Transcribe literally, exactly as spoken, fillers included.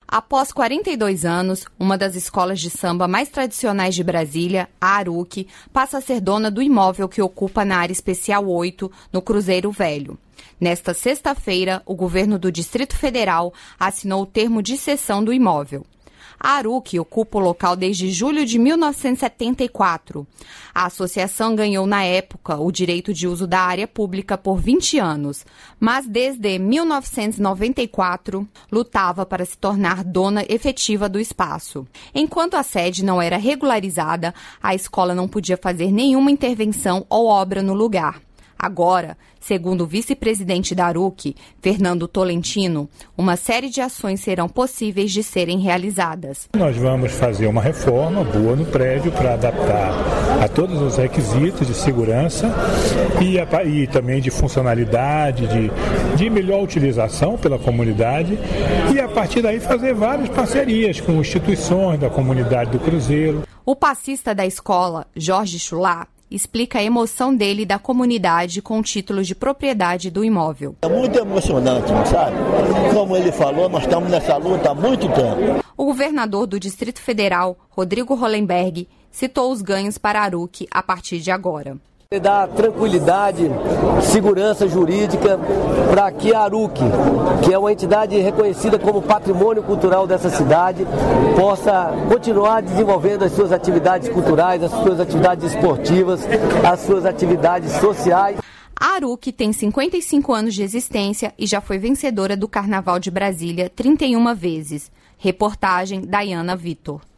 Após quarenta e dois anos, uma das escolas de samba mais tradicionais de Brasília, a Aruc, passa a ser dona do imóvel que ocupa na área especial oito, no Cruzeiro Velho. Nesta sexta-feira, o governo do Distrito Federal assinou o termo de cessão do imóvel. A Aruc ocupa o local desde julho de mil novecentos e setenta e quatro. A associação ganhou, na época, o direito de uso da área pública por vinte anos, mas desde mil novecentos e noventa e quatro lutava para se tornar dona efetiva do espaço. Enquanto a sede não era regularizada, a escola não podia fazer nenhuma intervenção ou obra no lugar. Agora, segundo o vice-presidente da Aruc, Fernando Tolentino, uma série de ações serão possíveis de serem realizadas. Nós vamos fazer uma reforma boa no prédio para adaptar a todos os requisitos de segurança e, a, e também de funcionalidade, de, de melhor utilização pela comunidade e, a partir daí, fazer várias parcerias com instituições da comunidade do Cruzeiro. O passista da escola, Jorge Chulá, explica a emoção dele e da comunidade com o título de propriedade do imóvel. É muito emocionante, sabe? Como ele falou, nós estamos nessa luta há muito tempo. O governador do Distrito Federal, Rodrigo Hollenberg, citou os ganhos para a Aruc a partir de agora. Dá tranquilidade, segurança jurídica para que a Aruc, que é uma entidade reconhecida como patrimônio cultural dessa cidade, possa continuar desenvolvendo as suas atividades culturais, as suas atividades esportivas, as suas atividades sociais. A Aruc tem cinquenta e cinco anos de existência e já foi vencedora do Carnaval de Brasília trinta e uma vezes. Reportagem Dayana Vitor.